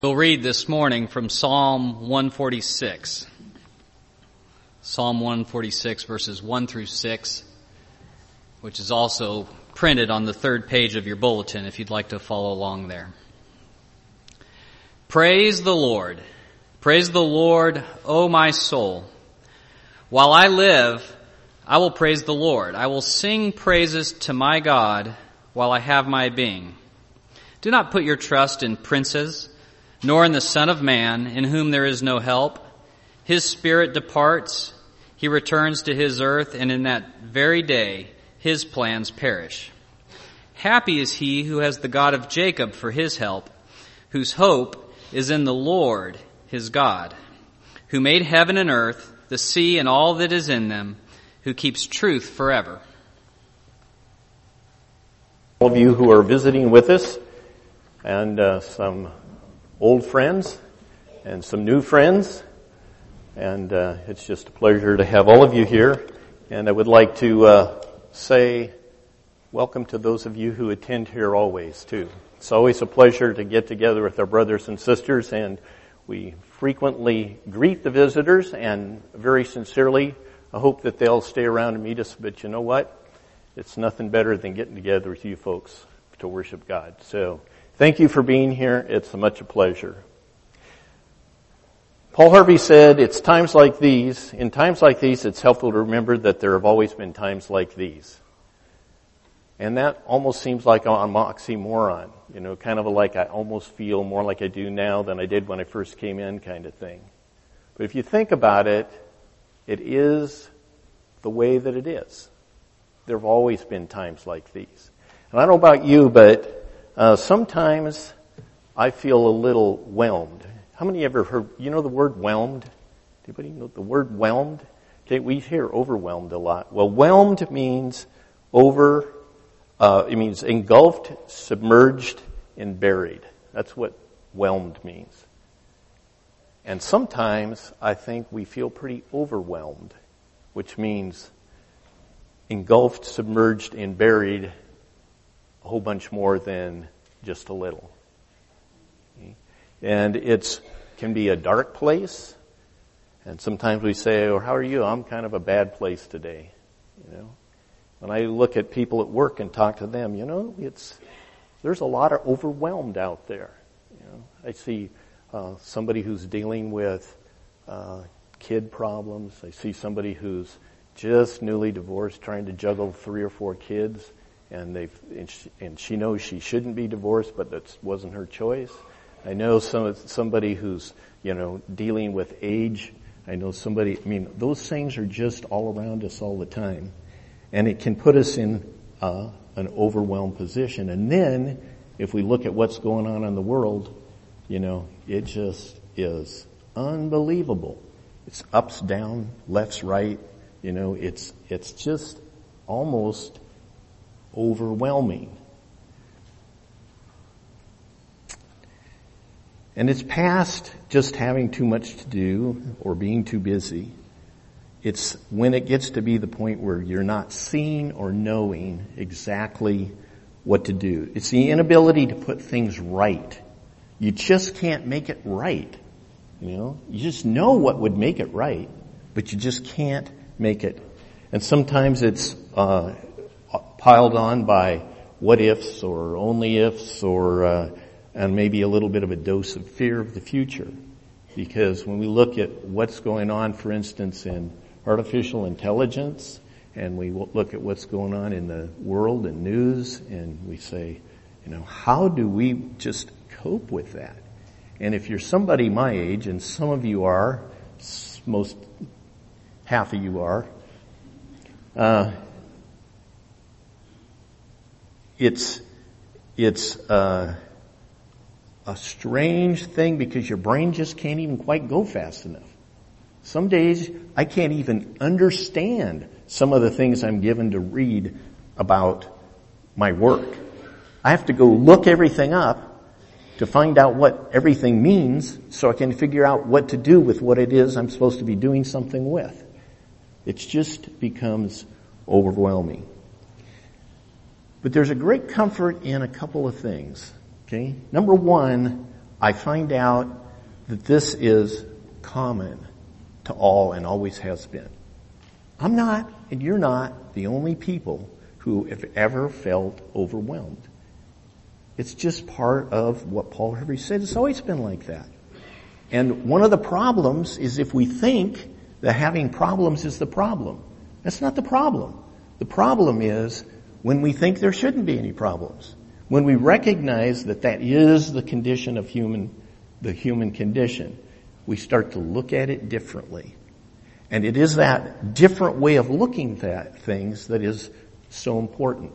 We'll read this morning from Psalm 146. Psalm 146 verses 1 through 6, which is also printed on the third page of your bulletin if you'd like to follow along there. Praise the Lord. Praise the Lord, O my soul. While I live, I will praise the Lord. I will sing praises to my God while I have my being. Do not put your trust in princes, nor in the Son of Man, in whom there is no help. His spirit departs, he returns to his earth, and in that very day his plans perish. Happy is he who has the God of Jacob for his help, whose hope is in the Lord his God, who made heaven and earth, the sea and all that is in them, who keeps truth forever. All of you who are visiting with us, and some old friends and some new friends, and it's just a pleasure to have all of you here. And I would like to say welcome to those of you who attend here always too. It's always a pleasure to get together with our brothers and sisters, and we frequently greet the visitors, and very sincerely I hope that they'll stay around and meet us. But you know what? It's nothing better than getting together with you folks to worship God. So thank you for being here. It's much a pleasure. Paul Harvey said, in times like these, it's helpful to remember that there have always been times like these. And that almost seems like an oxymoron, kind of like I almost feel more like I do now than I did when I first came in kind of thing. But if you think about it, it is the way that it is. There have always been times like these. And I don't know about you, but sometimes I feel a little whelmed. How many ever heard, the word whelmed? Anybody know the word whelmed? Okay, we hear overwhelmed a lot. Well, whelmed means it means engulfed, submerged, and buried. That's what whelmed means. And sometimes I think we feel pretty overwhelmed, which means engulfed, submerged, and buried a whole bunch more than just a little. Okay? And it can be a dark place. And sometimes we say, "Oh, how are you?" "I'm kind of a bad place today." When I look at people at work and talk to them, there's a lot of overwhelmed out there. I see somebody who's dealing with kid problems. I see somebody who's just newly divorced, trying to juggle 3 or 4 kids. And she knows she shouldn't be divorced, but that wasn't her choice. I know somebody who's, dealing with age. I know somebody, those things are just all around us all the time. And it can put us in an overwhelmed position. And then, if we look at what's going on in the world, it just is unbelievable. It's ups, down, lefts, right. It's just almost overwhelming. And it's past just having too much to do or being too busy. It's when it gets to be the point where you're not seeing or knowing exactly what to do. It's the inability to put things right. You just can't make it right. You just know what would make it right, but you just can't make it. And sometimes it's piled on by what ifs or only ifs or and maybe a little bit of a dose of fear of the future. Because when we look at what's going on, for instance, in artificial intelligence, and we look at what's going on in the world and news, and we say, how do we just cope with that? And if you're somebody my age, and some of you are, half of you are, it's a strange thing because your brain just can't even quite go fast enough. Some days I can't even understand some of the things I'm given to read about my work. I have to go look everything up to find out what everything means so I can figure out what to do with what it is I'm supposed to be doing something with. It just becomes overwhelming. But there's a great comfort in a couple of things. Okay? Number one, I find out that this is common to all and always has been. I'm not, and you're not, the only people who have ever felt overwhelmed. It's just part of what Paul Henry said. It's always been like that. And one of the problems is if we think that having problems is the problem. That's not the problem. The problem is when we think there shouldn't be any problems. When we recognize that that is the condition of the human condition, we start to look at it differently. And it is that different way of looking at things that is so important.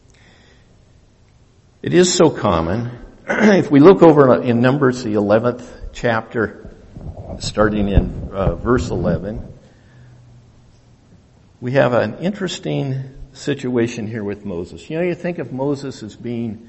It is so common. If we look over in Numbers, the 11th chapter, starting in verse 11, we have an interesting situation here with Moses. You know, you think of Moses as being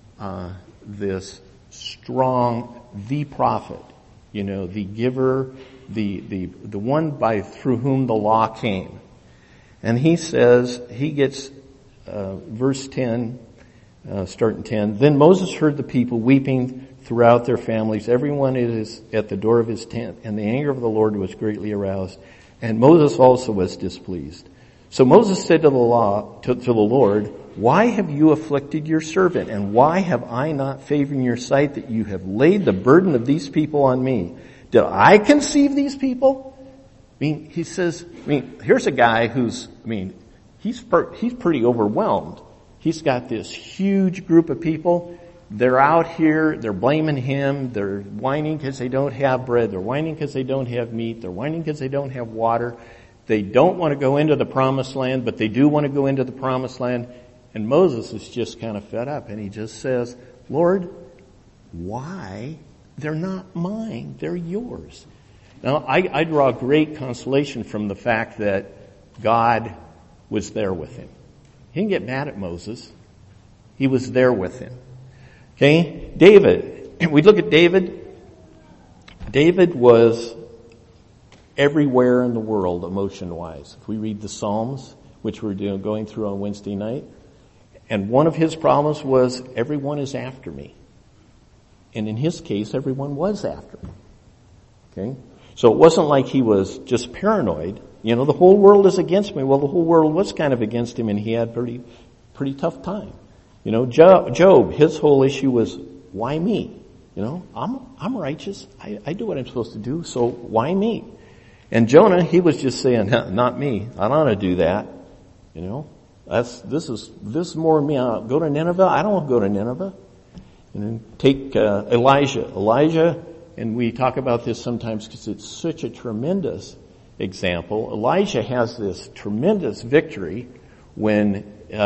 this strong, the prophet, you know, the giver, the one through whom the law came. And he says, he gets verse 10, starting 10. Then Moses heard the people weeping throughout their families. Everyone is at the door of his tent, and the anger of the Lord was greatly aroused. And Moses also was displeased. So Moses said to the Lord, why have you afflicted your servant? And why have I not favored in your sight that you have laid the burden of these people on me? Did I conceive these people? He says, here's a guy who's, he's pretty overwhelmed. He's got this huge group of people. They're out here, they're blaming him, they're whining because they don't have bread, they're whining because they don't have meat, they're whining because they don't have water. They don't want to go into the promised land, but they do want to go into the promised land. And Moses is just kind of fed up, and he just says, Lord, why? They're not mine, they're yours. Now, I draw great consolation from the fact that God was there with him. He didn't get mad at Moses. He was there with him. Okay? David. We look at David. David was everywhere in the world emotion-wise. If we read the Psalms, which we're going through on Wednesday night, and one of his problems was, everyone is after me. And in his case, everyone was after him. Okay? So it wasn't like he was just paranoid. You know, the whole world is against me. Well, the whole world was kind of against him, and he had pretty tough time. You know, Job, his whole issue was, why me? You know, I'm righteous. I do what I'm supposed to do, so why me? And Jonah, he was just saying, not me. I don't want to do that. You know, this is more me. I'll go to Nineveh. I don't want to go to Nineveh. And then take Elijah. Elijah, and we talk about this sometimes because it's such a tremendous example. Elijah has this tremendous victory when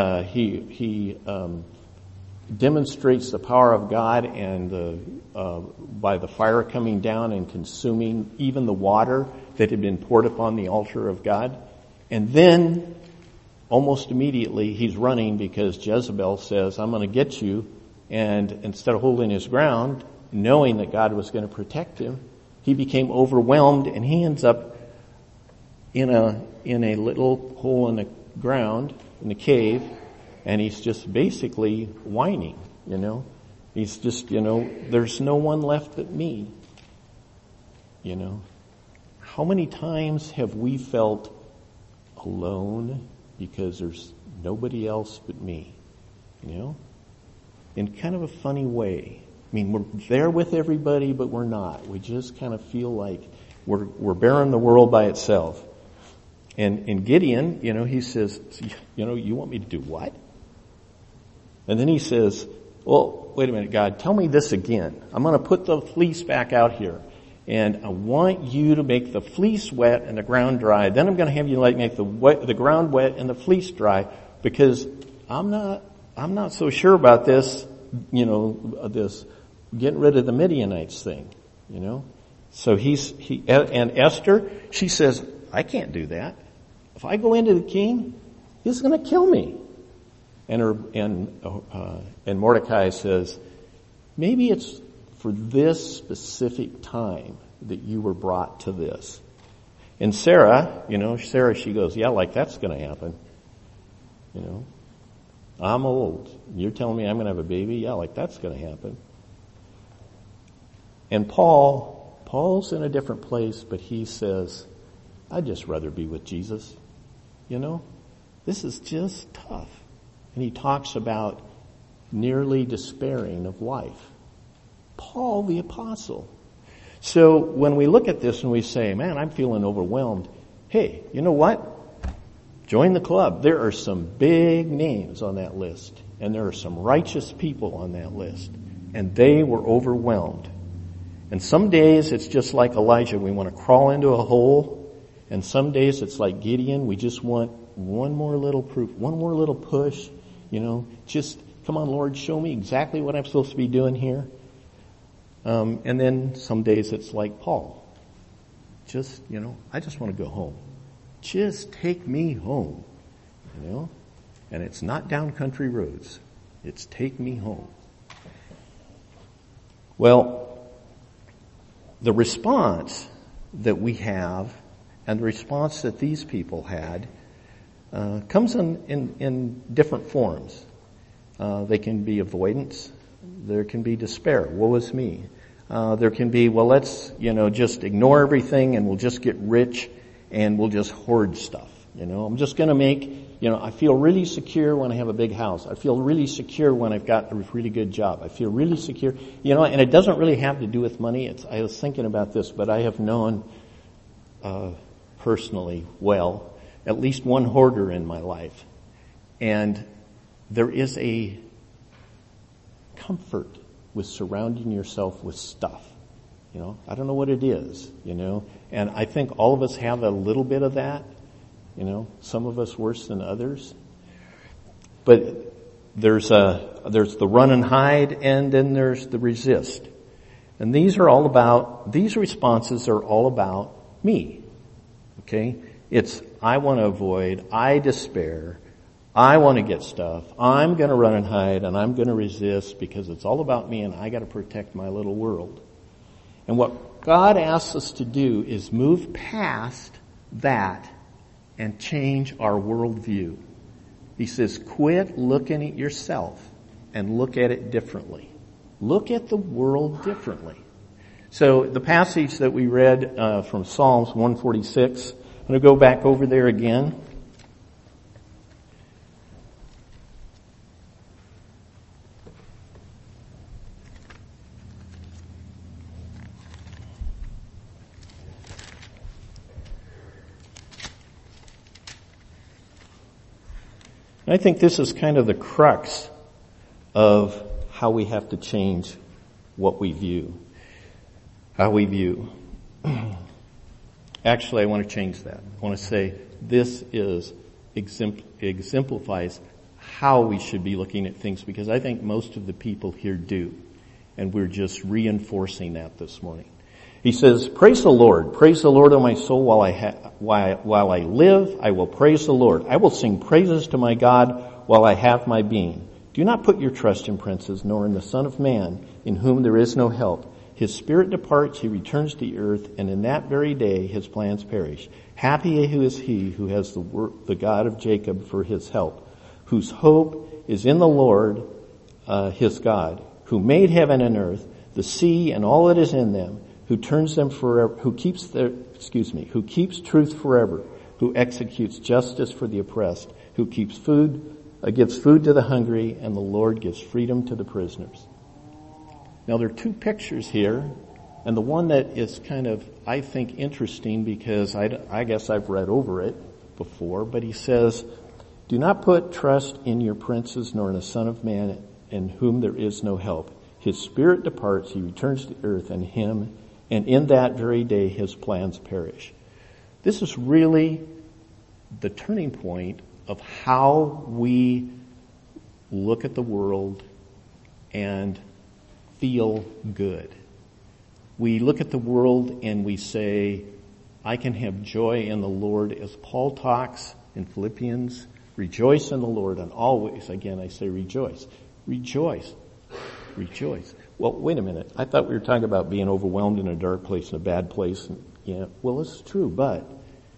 he demonstrates the power of God and by the fire coming down and consuming even the water that had been poured upon the altar of God. And then almost immediately he's running because Jezebel says, I'm going to get you. And instead of holding his ground, knowing that God was going to protect him, he became overwhelmed, and he ends up in a little hole in the ground, in the cave, and he's just basically whining, you know. He's just, you know, there's no one left but me, you know. How many times have we felt alone because there's nobody else but me, you know? In kind of a funny way. I mean, we're there with everybody, but we're not. We just kind of feel like we're bearing the world by itself. And Gideon, you know, he says, you know, you want me to do what? And then he says, well, wait a minute, God, tell me this again. I'm going to put the fleece back out here. And I want you to make the fleece wet and the ground dry. Then I'm going to have you make the ground wet and the fleece dry, because I'm not so sure about this, you know, this getting rid of the Midianites thing, you know. So and Esther, she says, I can't do that. If I go into the king, he's going to kill me. And Mordecai says, maybe it's for this specific time that you were brought to this. And Sarah, she goes, yeah, like that's going to happen. You know, I'm old. You're telling me I'm going to have a baby? Yeah, like that's going to happen. And Paul's in a different place, but he says, I'd just rather be with Jesus. You know, this is just tough. And he talks about nearly despairing of life. Paul the apostle. So when we look at this and we say, man, I'm feeling overwhelmed. Hey, you know what? Join the club. There are some big names on that list. And there are some righteous people on that list. And they were overwhelmed. And some days it's just like Elijah. We want to crawl into a hole. And some days it's like Gideon. We just want one more little proof, one more little push. You know, just come on, Lord, show me exactly what I'm supposed to be doing here. And then some days it's like Paul. Just, you know, I just want to go home. Just take me home. You know? And it's not down country roads. It's take me home. Well, the response that we have and the response that these people had comes in different forms. They can be avoidance. There can be despair. Woe is me. There can be, well, let's, just ignore everything and we'll just get rich and we'll just hoard stuff. I'm just going to make, I feel really secure when I have a big house. I feel really secure when I've got a really good job. I feel really secure, and it doesn't really have to do with money. I was thinking about this, but I have known, personally, at least one hoarder in my life. And there is a comfort with surrounding yourself with stuff. I don't know what it is, and I think all of us have a little bit of that, some of us worse than others. But there's the run and hide, and then there's the resist. And these responses are all about me. Okay? It's, I want to avoid, I despair, I want to get stuff, I'm going to run and hide, and I'm going to resist because it's all about me and I got to protect my little world. And what God asks us to do is move past that and change our worldview. He says, quit looking at yourself and look at it differently. Look at the world differently. So the passage that we read from Psalms 146, I'm going to go back over there again. I think this is kind of the crux of how we have to change what we view. How we view. Actually, I want to change that. I want to say this exemplifies how we should be looking at things, because I think most of the people here do. And we're just reinforcing that this morning. He says, praise the Lord, O my soul, while I live, I will praise the Lord. I will sing praises to my God while I have my being. Do not put your trust in princes, nor in the Son of Man, in whom there is no help. His spirit departs, he returns to the earth, and in that very day his plans perish. Happy is he who has the God of Jacob for his help, whose hope is in the Lord, his God, who made heaven and earth, the sea and all that is in them, who turns them forever, who keeps truth forever, who executes justice for the oppressed, who gives food to the hungry, and the Lord gives freedom to the prisoners. Now there are two pictures here, and the one that is kind of, I think, interesting because I guess I've read over it before, but he says, do not put trust in your princes nor in the Son of Man in whom there is no help. His spirit departs, he returns to the earth, and in that very day his plans perish. This is really the turning point of how we look at the world and feel good. We look at the world and we say, I can have joy in the Lord, as Paul talks in Philippians, rejoice in the Lord, and always, again I say rejoice. Rejoice. Rejoice. Well, wait a minute. I thought we were talking about being overwhelmed in a dark place, in a bad place. Well, it's true, but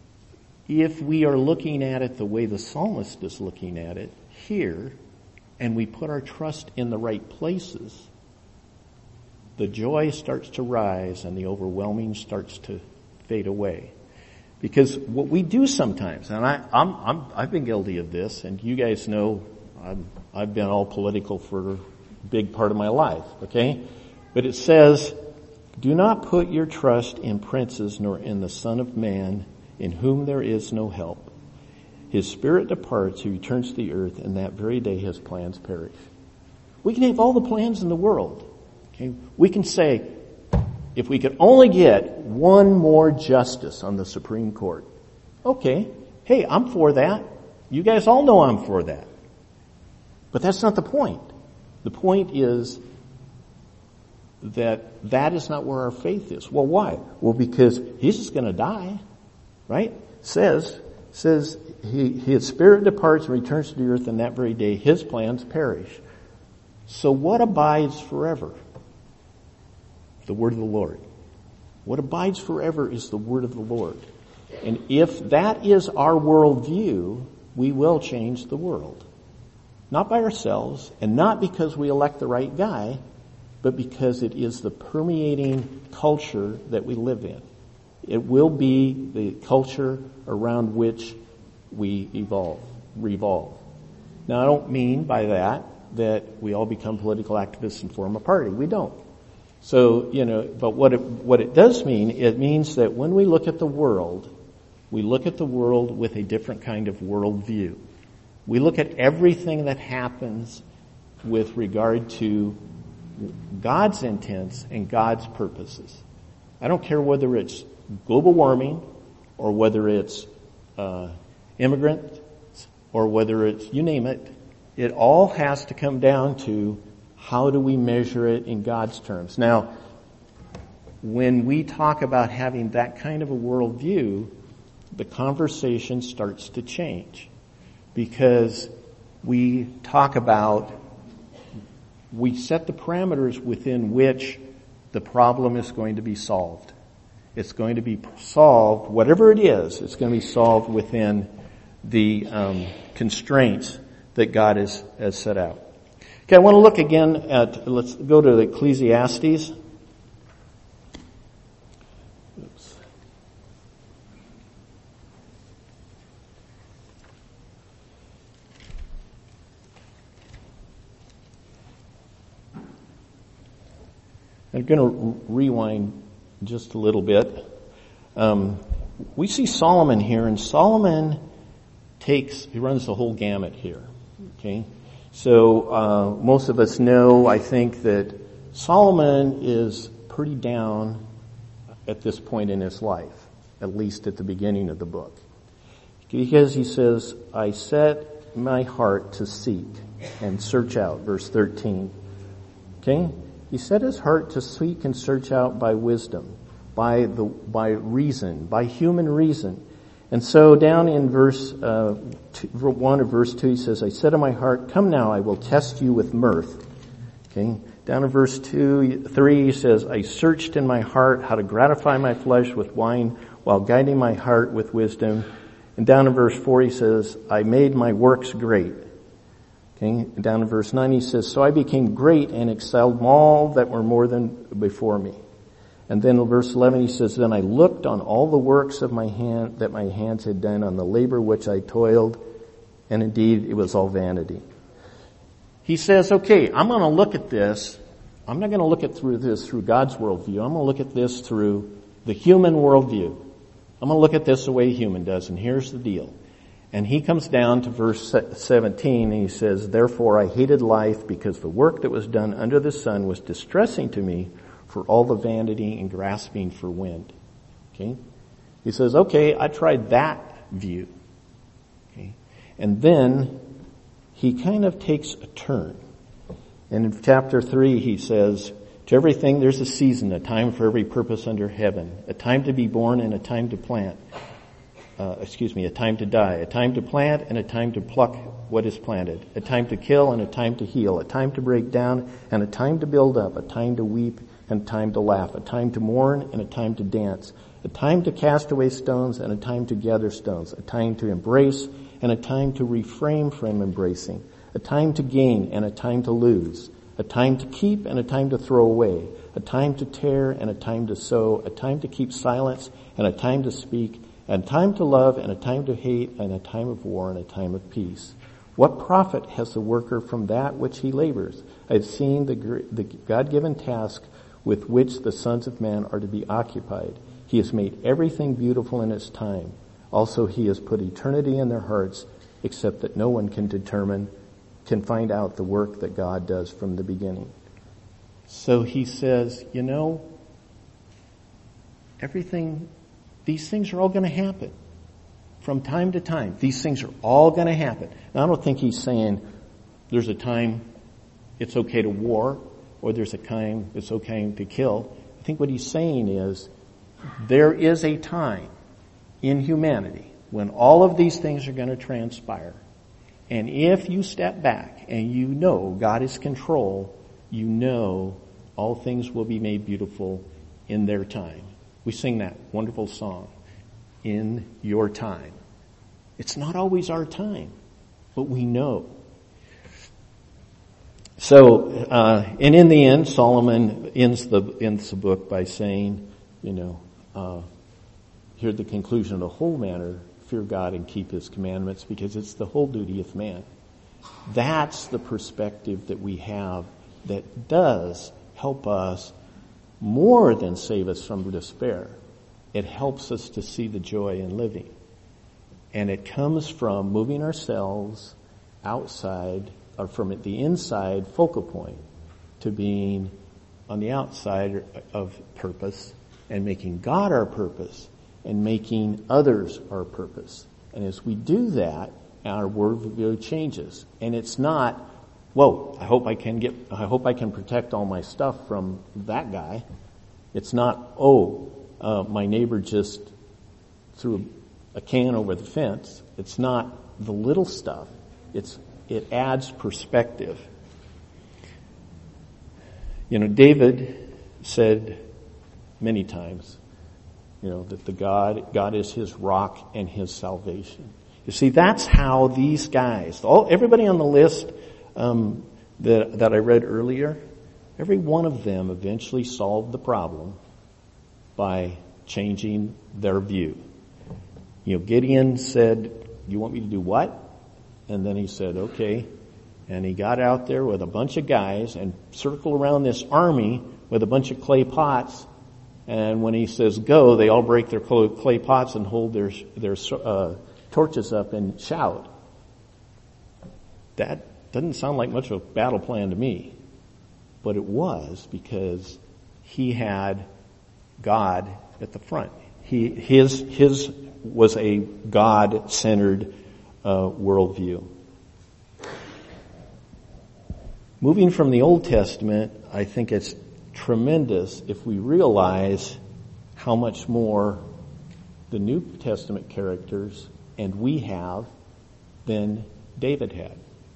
if we are looking at it the way the psalmist is looking at it here, and we put our trust in the right places, the joy starts to rise and the overwhelming starts to fade away. Because what we do sometimes, and I've been guilty of this, and you guys know I've been all political for a big part of my life, okay? But it says, do not put your trust in princes nor in the Son of Man, in whom there is no help. His spirit departs, he returns to the earth, and that very day his plans perish. We can have all the plans in the world. Okay? We can say, if we could only get one more justice on the Supreme Court. Okay, hey, I'm for that. You guys all know I'm for that. But that's not the point. The point is that is not where our faith is. Well, why? Well, because he's just going to die, right? Says his spirit departs and returns to the earth, and that very day his plans perish. So what abides forever? The word of the Lord. What abides forever is the word of the Lord. And if that is our worldview, we will change the world. Not by ourselves, and not because we elect the right guy, but because it is the permeating culture that we live in. It will be the culture around which we revolve. Now, I don't mean by that we all become political activists and form a party. We don't. So, but what it does mean, it means that when we look at the world, we look at the world with a different kind of worldview. We look at everything that happens with regard to God's intents and God's purposes. I don't care whether it's global warming or whether it's immigrants or whether it's, you name it. It all has to come down to how do we measure it in God's terms. Now, when we talk about having that kind of a worldview, the conversation starts to change. Because we talk about, we set the parameters within which the problem is going to be solved. It's going to be solved, whatever it is, it's going to be solved within the constraints that God has set out. Okay, I want to look again at, let's go to Ecclesiastes. Oops. I'm going to rewind just a little bit. We see Solomon here, and Solomon he runs the whole gamut here. Okay? So, most of us know, I think, that Solomon is pretty down at this point in his life, at least at the beginning of the book. Because he says, I set my heart to seek and search out, verse 13. Okay? He set his heart to seek and search out by wisdom, by reason, by human reason. And so down in verse 1 of verse 2, he says, I said in my heart, come now, I will test you with mirth. Okay. Down in verse 3, he says, I searched in my heart how to gratify my flesh with wine while guiding my heart with wisdom. And down in verse 4, he says, I made my works great. Okay. And down in verse 9, he says, so I became great and excelled all that were more than before me. And then in verse 11 he says, then I looked on all the works of my hand, that my hands had done, on the labor which I toiled, and indeed it was all vanity. He says, okay, I'm going to look at this. I'm not going to look at through God's worldview. I'm going to look at this through the human worldview. I'm going to look at this the way a human does, and here's the deal. And he comes down to verse 17 and he says, therefore I hated life because the work that was done under the sun was distressing to me, for all the vanity and grasping for wind. Okay? He says, okay, I tried that view. Okay? And then he kind of takes a turn. And in chapter 3 he says, to everything there's a season, a time for every purpose under heaven, a time to be born and a time to plant. A time to die, a time to plant and a time to pluck what is planted, a time to kill and a time to heal, a time to break down and a time to build up, a time to weep and a time to laugh, a time to mourn and a time to dance, a time to cast away stones and a time to gather stones, a time to embrace and a time to refrain from embracing, a time to gain and a time to lose, a time to keep and a time to throw away, a time to tear and a time to sow, a time to keep silence and a time to speak, a time to love and a time to hate, and a time of war and a time of peace. What profit has the worker from that which he labors? I have seen the God-given task with which the sons of man are to be occupied. He has made everything beautiful in its time. Also, he has put eternity in their hearts, except that no one can find out the work that God does from the beginning. So he says, these things are all going to happen from time to time. These things are all going to happen. And I don't think he's saying there's a time it's okay to war or there's a time it's okay to kill. I think what he's saying is there is a time in humanity when all of these things are going to transpire. And if you step back and you know God is control, you know all things will be made beautiful in their time. We sing that wonderful song, In Your Time. It's not always our time, but we know. So, and in the end, Solomon ends the book by saying, here's the conclusion of the whole matter: fear God and keep His commandments, because it's the whole duty of man. That's the perspective that we have that does help us more than save us from despair. It helps us to see the joy in living. And it comes from moving ourselves outside, or from the inside focal point, to being on the outside of purpose and making God our purpose and making others our purpose. And as we do that, our worldview changes. And it's not, I hope I can protect all my stuff from that guy. It's not, my neighbor just threw a can over the fence. It's not the little stuff. It adds perspective. David said many times, that the God is his rock and his salvation. You see, that's how these guys, everybody on the list that I read earlier, every one of them eventually solved the problem by changing their view. Gideon said, "You want me to do what?" And then he said, "Okay." And he got out there with a bunch of guys and circled around this army with a bunch of clay pots. And when he says go, they all break their clay pots and hold their torches up and shout. That doesn't sound like much of a battle plan to me. But it was, because he had God at the front. His was a God-centered worldview. Moving from the Old Testament, I think it's tremendous if we realize how much more the New Testament characters and we have than David had,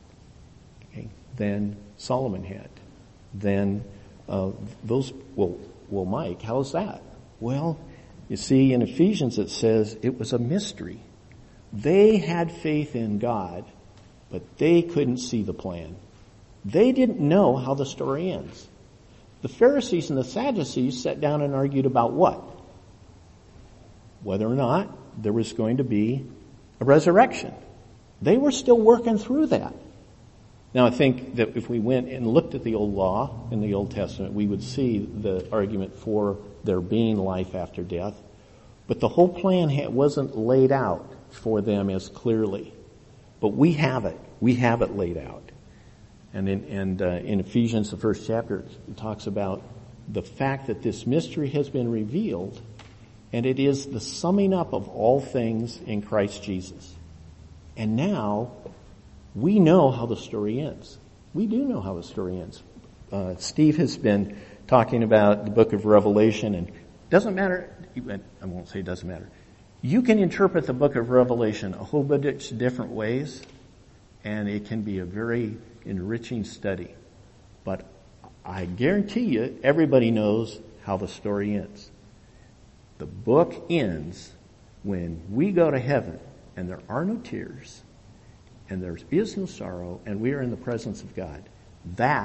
than Solomon had, than those. Well, Mike, how's that? Well, you see, in Ephesians it says it was a mystery. They had faith in God, but they couldn't see the plan. They didn't know how the story ends. The Pharisees and the Sadducees sat down and argued about what? Whether or not there was going to be a resurrection. They were still working through that. Now, I think that if we went and looked at the old law in the Old Testament, we would see the argument for there being life after death. But the whole plan wasn't laid out for them as clearly. But we have it. We have it laid out. And in Ephesians, the first chapter, it talks about the fact that this mystery has been revealed, and it is the summing up of all things in Christ Jesus. And now we know how the story ends. We do know how the story ends. Steve has been talking about the book of Revelation, and it doesn't matter. I won't say it doesn't matter. You can interpret the book of Revelation a whole bunch of different ways, and it can be a very enriching study. But I guarantee you, everybody knows how the story ends. The book ends when we go to heaven, and there are no tears, and there is no sorrow, and we are in the presence of God. That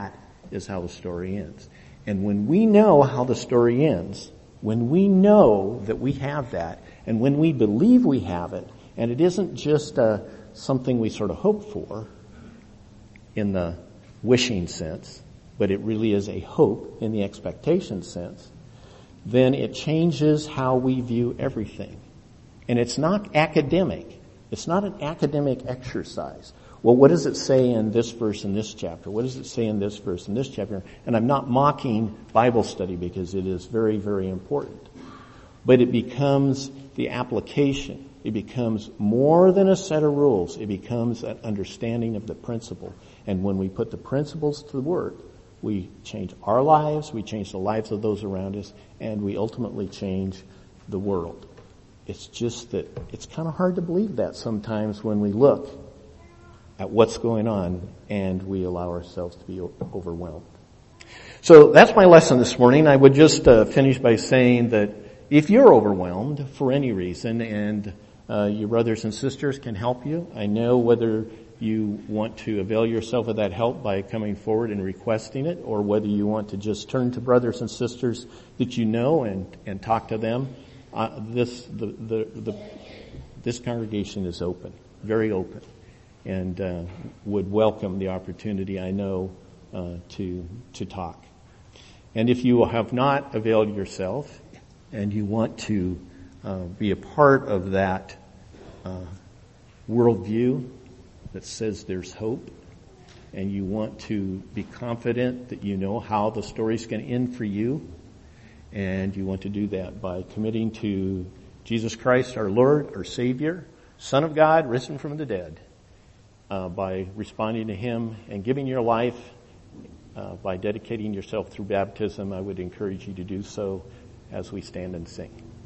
is how the story ends. And when we know how the story ends, when we know that we have that, and when we believe we have it, and it isn't just something we sort of hope for in the wishing sense, but it really is a hope in the expectation sense, then it changes how we view everything. And it's not academic. It's not an academic exercise. Well, what does it say in this verse in this chapter? What does it say in this verse in this chapter? And I'm not mocking Bible study because it is very, very important. But it becomes the application. It becomes more than a set of rules. It becomes an understanding of the principle. And when we put the principles to work, we change our lives, we change the lives of those around us, and we ultimately change the world. It's just that it's kind of hard to believe that sometimes when we look at what's going on and we allow ourselves to be overwhelmed. So that's my lesson this morning. I would just finish by saying that if you're overwhelmed for any reason and your brothers and sisters can help you, I know whether you want to avail yourself of that help by coming forward and requesting it, or whether you want to just turn to brothers and sisters that you know and talk to them. This congregation is open, very open, and would welcome the opportunity, I know, to talk. And if you have not availed yourself and you want to be a part of that worldview that says there's hope, and you want to be confident that you know how the story's going to end for you, and you want to do that by committing to Jesus Christ, our Lord, our Savior, Son of God, risen from the dead, by responding to Him and giving your life, by dedicating yourself through baptism, I would encourage you to do so as we stand and sing.